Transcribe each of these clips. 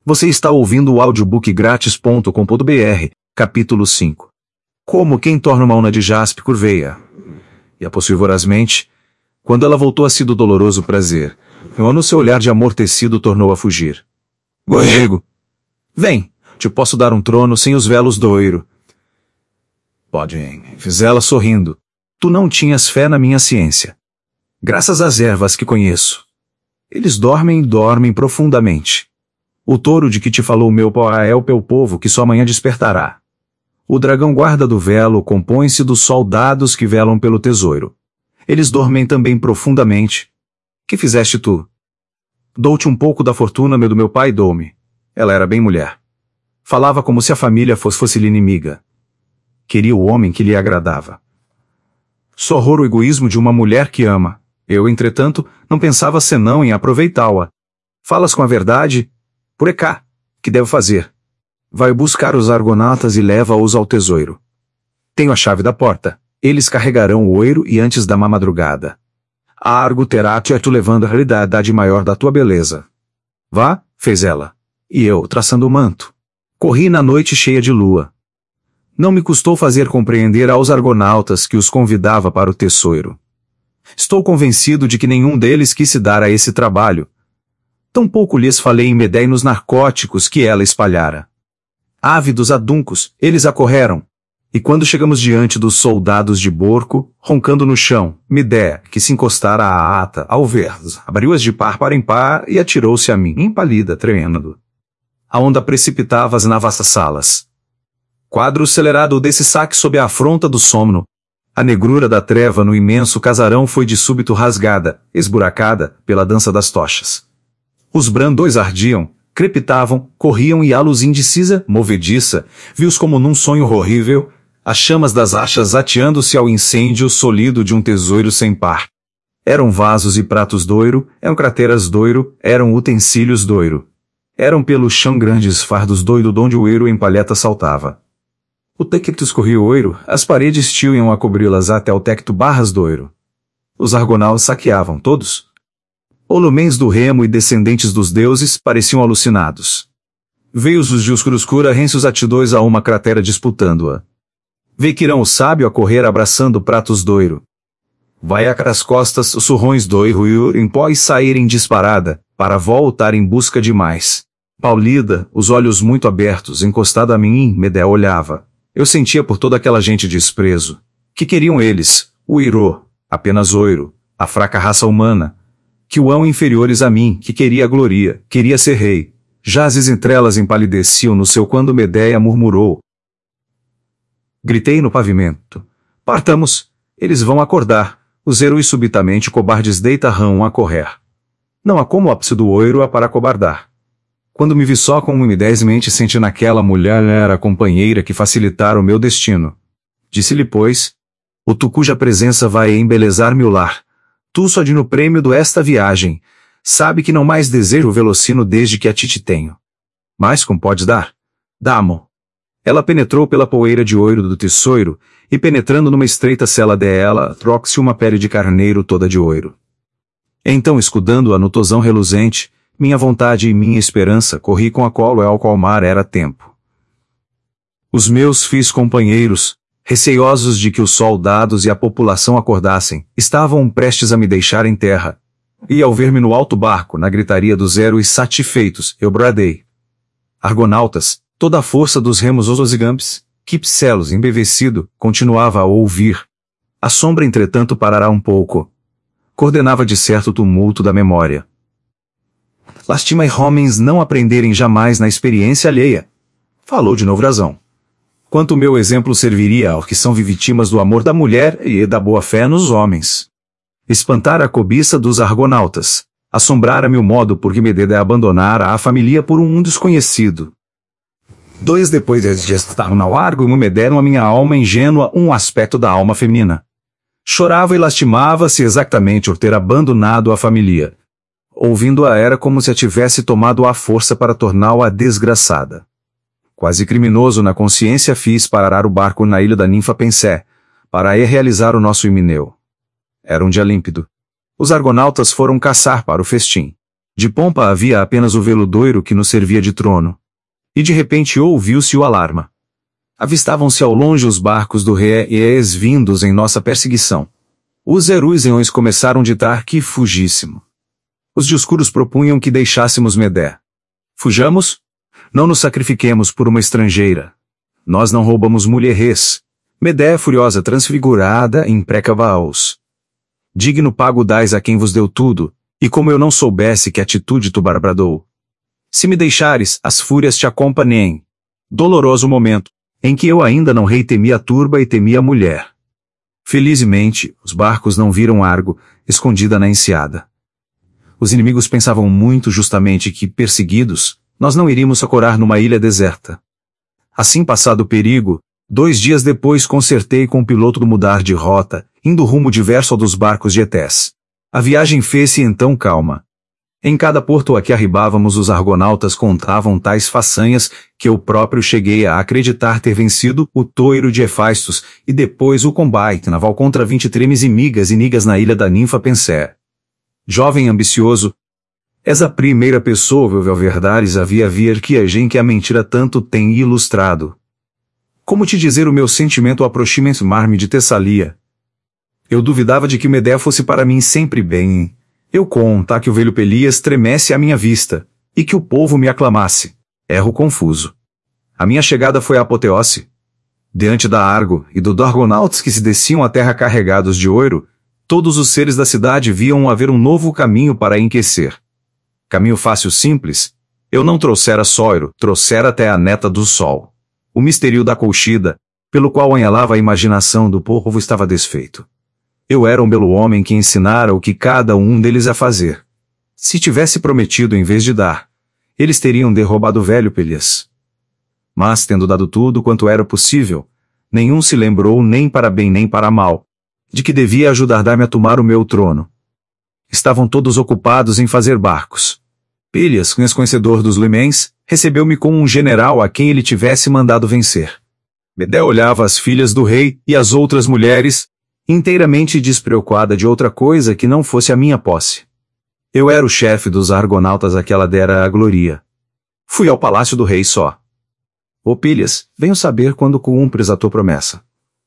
Você está ouvindo o audiobookgratis.com.br, capítulo 5. Como quem torna uma urna de jaspe curveia. E apossou vorazmente, quando ela voltou a si do doloroso prazer, no seu olhar de amortecido tornou a fugir. Gorrego! Vem, te posso dar um trono sem os velos do oiro. Pode, fiz ela sorrindo. Tu não tinhas fé na minha ciência. Graças às ervas que conheço. Eles dormem profundamente. O touro de que te falou meu pai é o teu povo que só amanhã despertará. O dragão guarda do velo compõe-se dos soldados que velam pelo tesouro. Eles dormem também profundamente. Que fizeste tu? Dou-te um pouco da fortuna do meu pai, dou-me. Ela era bem mulher. Falava como se a família fosse-lhe inimiga. Queria o homem que lhe agradava. Só horror o egoísmo de uma mulher que ama. Eu, entretanto, não pensava senão em aproveitá-la. Falas com a verdade? Por cá, que devo fazer? Vai buscar os argonautas e leva-os ao tesouro. Tenho a chave da porta. Eles carregarão o ouro e antes da madrugada. A Argo terá te levando a realidade maior da tua beleza. Vá, fez ela. E eu, traçando o manto. Corri na noite cheia de lua. Não me custou fazer compreender aos argonautas que os convidava para o tesouro. Estou convencido de que nenhum deles quis se dar a esse trabalho. Tampouco lhes falei em Medea e nos narcóticos que ela espalhara. Ávidos aduncos, eles acorreram. E quando chegamos diante dos soldados de Borco, roncando no chão, Medea, que se encostara à ata, ao ver-nos, abriu-as de par para impar e atirou-se a mim, impálida, tremendo. A onda precipitava-as nas vastas salas. Quadro acelerado desse saque sob a afronta do somno. A negrura da treva no imenso casarão foi de súbito rasgada, esburacada, pela dança das tochas. Os brandões ardiam, crepitavam, corriam e a luz indecisa, movediça, viu-os como num sonho horrível, as chamas das achas ateando-se ao incêndio sólido de um tesouro sem par. Eram vasos e pratos doiro, eram crateras doiro, eram utensílios doiro. Eram pelo chão grandes fardos doido donde o oiro em palheta saltava. O tecto escorria o oiro, as paredes tinham a cobri-las até o tecto barras do oiro. Os argonautas saqueavam, todos. Holumens do remo e descendentes dos deuses pareciam alucinados. Veio-os os de oscuroscura renços atidões a uma cratera disputando-a. Vê que irão o sábio a correr abraçando pratos doiro. Vai às costas os surrões doiro em pó e saírem disparada, para voltar em busca de mais. Paulida, os olhos muito abertos, encostada a mim, Medea olhava. Eu sentia por toda aquela gente desprezo. Que queriam eles? O Iro, apenas oiro, a fraca raça humana. Que o ão inferiores a mim, que queria a gloria, queria ser rei. Já as entrelas empalideciam no seu quando Medea murmurou. Gritei no pavimento. Partamos, eles vão acordar. Os heróis subitamente cobardes deitarão a correr. Não há como o ápice do oiro a para cobardar. Quando me vi só com umidezmente senti naquela mulher era a companheira que facilitara o meu destino. Disse-lhe, pois, o tu cuja presença vai embelezar meu lar. Tu só de no prêmio do esta viagem, sabe que não mais desejo o velocino desde que a ti te tenho. Mas como podes dar? Dá-mo. Ela penetrou pela poeira de ouro do tesouro, e penetrando numa estreita cela dela, troca-se uma pele de carneiro toda de ouro. Então, escudando-a no tosão reluzente, minha vontade e minha esperança corri com a colo ao qual mar era tempo. Os meus fiéis companheiros, receiosos de que os soldados e a população acordassem, estavam prestes a me deixar em terra. E ao ver-me no alto barco, na gritaria dos heróis satisfeitos, eu bradei. Argonautas, toda a força dos remos ososigampes, Quipselos, embevecido, continuava a ouvir. A sombra, entretanto, parará um pouco. Coordenava de certo o tumulto da memória. Lastima homens não aprenderem jamais na experiência alheia. Falou de novo razão. Quanto meu exemplo serviria aos que são vítimas do amor da mulher e da boa-fé nos homens. Espantar a cobiça dos argonautas. Assombrar-me o modo por que Medea abandonara a família por um desconhecido. 2 depois de estar na Argo e me deram a minha alma ingênua um aspecto da alma feminina. Chorava e lastimava-se exatamente por ter abandonado a família. Ouvindo-a era como se a tivesse tomado à força para torná-la desgraçada. Quase criminoso na consciência fiz parar o barco na ilha da ninfa Pensé, para aí realizar o nosso himeneu. Era um dia límpido. Os argonautas foram caçar para o festim. De pompa havia apenas o veludoiro que nos servia de trono. E de repente ouviu-se o alarma. Avistavam-se ao longe os barcos do rei Eés vindos em nossa perseguição. Os heróis começaram a ditar que fugíssemos. Os dioscuros propunham que deixássemos Medé. Fujamos? Não nos sacrifiquemos por uma estrangeira. Nós não roubamos mulheres. Medé furiosa transfigurada impreca-vaos. Digno pago dais a quem vos deu tudo, e como eu não soubesse que atitude tu barbradou. Se me deixares, as fúrias te acompanhem. Doloroso momento, em que eu ainda não rei temia a turba e temia a mulher. Felizmente, os barcos não viram Argo, escondida na enseada. Os inimigos pensavam muito justamente que, perseguidos, nós não iríamos socorrer numa ilha deserta. Assim passado o perigo, 2 dias depois concertei com o piloto do mudar de rota, indo rumo diverso ao dos barcos de Etés. A viagem fez-se então calma. Em cada porto a que arribávamos os argonautas contavam tais façanhas que eu próprio cheguei a acreditar ter vencido o toiro de Hefaistos e depois o combate naval contra 20 tremes e nigas na ilha da ninfa Pensé. Jovem ambicioso, és a primeira pessoa a verdades havia vir que a gente que a mentira tanto tem ilustrado. Como te dizer o meu sentimento ao aproximar-me de Tessalia? Eu duvidava de que Medé fosse para mim sempre bem. Eu conta que o velho Pelias tremesse à minha vista, e que o povo me aclamasse. Erro confuso. A minha chegada foi a apoteose. Diante da Argo e do Argonautas que se desciam à terra carregados de ouro, todos os seres da cidade viam haver um novo caminho para enriquecer. Caminho fácil simples, eu não trouxera Sóiro, trouxera até a neta do sol. O mistério da colchida, pelo qual anhelava a imaginação do povo estava desfeito. Eu era um belo homem que ensinara o que cada um deles a fazer. Se tivesse prometido em vez de dar, eles teriam derrubado o velho Pelias. Mas, tendo dado tudo quanto era possível, nenhum se lembrou nem para bem nem para mal, de que devia ajudar-me a tomar o meu trono. Estavam todos ocupados em fazer barcos. Pelias, conhecedor dos limens, recebeu-me como um general a quem ele tivesse mandado vencer. Medé olhava as filhas do rei e as outras mulheres, inteiramente despreocupada de outra coisa que não fosse a minha posse. Eu era o chefe dos argonautas a que ela dera a gloria. Fui ao palácio do rei só. Ó Pelias, venho saber quando cumpres a tua promessa.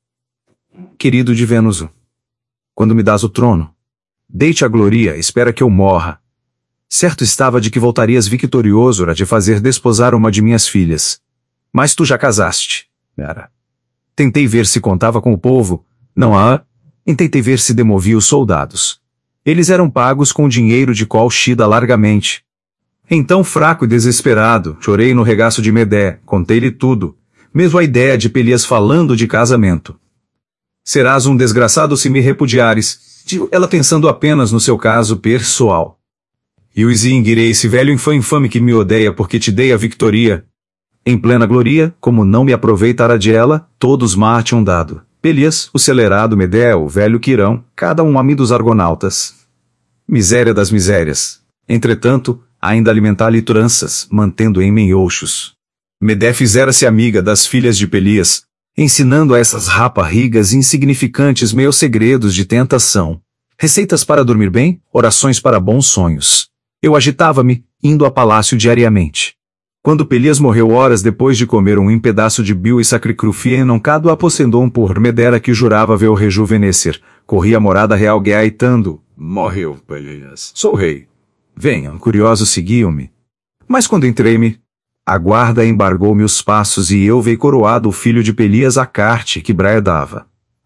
Querido de Vênuso, quando me dás o trono, dei-te a gloria, espera que eu morra. Certo estava de que voltarias vitorioso a te fazer desposar uma de minhas filhas. Mas tu já casaste, Mera. Tentei ver se contava com o povo, não há? Tentei ver se demovia os soldados. Eles eram pagos com dinheiro de colchida largamente. Então, fraco e desesperado, chorei no regaço de Medé, contei-lhe tudo, mesmo a ideia de Pelias falando de casamento. Serás um desgraçado se me repudiares, digo ela pensando apenas no seu caso pessoal. E o extinguirei esse velho infame que me odeia porque te dei a victoria. Em plena gloria, como não me aproveitara de ela, todos mar tinham dado. Pelias, o celerado Medé, o velho Quirão, cada um amigo dos argonautas. Miséria das misérias. Entretanto, ainda alimentar-lhe tranças, mantendo em menhouchos. Medé fizera-se amiga das filhas de Pelias, ensinando a essas raparigas insignificantes meus segredos de tentação. Receitas para dormir bem, orações para bons sonhos. Eu agitava-me, indo a palácio diariamente. Quando Pelias morreu horas depois de comer um pedaço de bil e sacricrufia encado apossendou por Medera que jurava ver o rejuvenescer, corri à morada real gaitando. Morreu, Pelias. Sou rei. Venham, curiosos seguiam-me. Mas quando entrei-me, a guarda embargou-me os passos e eu vi coroado o filho de Pelias a carte que Braia dava.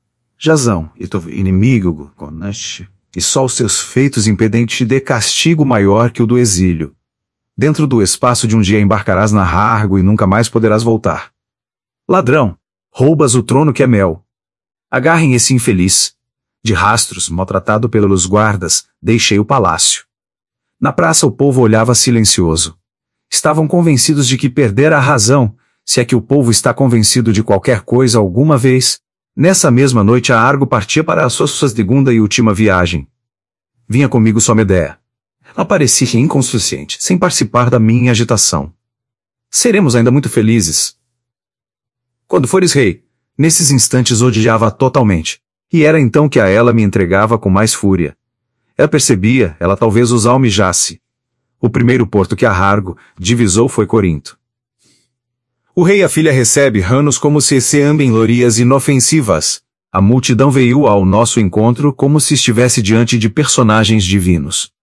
Jazão, e tu inimigo, conache, e só os seus feitos impedem-te de castigo maior que o do exílio. Dentro do espaço de um dia embarcarás na Argo e nunca mais poderás voltar. Ladrão, roubas o trono que é mel. Agarrem esse infeliz. De rastros, maltratado pelos guardas, deixei o palácio. Na praça o povo olhava silencioso. Estavam convencidos de que perdera a razão, se é que o povo está convencido de qualquer coisa alguma vez. Nessa mesma noite a Argo partia para a sua segunda e última viagem. Vinha comigo só Medea. Ela parecia inconsciente, sem participar da minha agitação. Seremos ainda muito felizes. Quando fores rei, nesses instantes odiava-a totalmente, e era então que a ela me entregava com mais fúria. Ela percebia, ela talvez os almejasse. O primeiro porto que Argo divisou foi Corinto. O rei e a filha recebe Ranos como se ambem glorias inofensivas. A multidão veio ao nosso encontro como se estivesse diante de personagens divinos.